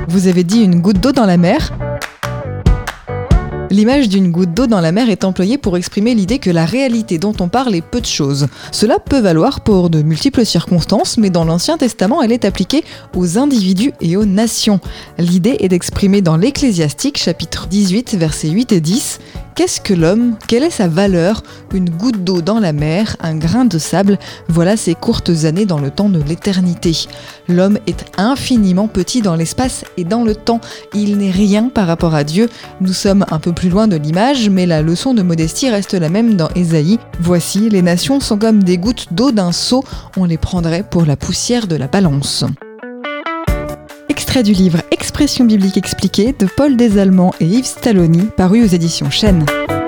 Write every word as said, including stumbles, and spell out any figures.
Vous avez dit une goutte d'eau dans la mer ? L'image d'une goutte d'eau dans la mer est employée pour exprimer l'idée que la réalité dont on parle est peu de choses. Cela peut valoir pour de multiples circonstances, mais dans l'Ancien Testament, elle est appliquée aux individus et aux nations. L'idée est d'exprimer dans l'Ecclésiastique, chapitre dix-huit, versets huit et dix, « Qu'est-ce que l'homme ? Quelle est sa valeur ? Une goutte d'eau dans la mer, un grain de sable, voilà ses courtes années dans le temps de l'éternité. L'homme est infiniment petit dans l'espace et dans le temps. Il n'est rien par rapport à Dieu. Nous sommes un peu plus loin de l'image, mais la leçon de modestie reste la même dans Ésaïe. Voici, les nations sont comme des gouttes d'eau d'un seau, on les prendrait pour la poussière de la balance. » Extrait du livre Expression biblique expliquée de Paul Desallemands et Yves Stalloni, paru aux éditions Chênes.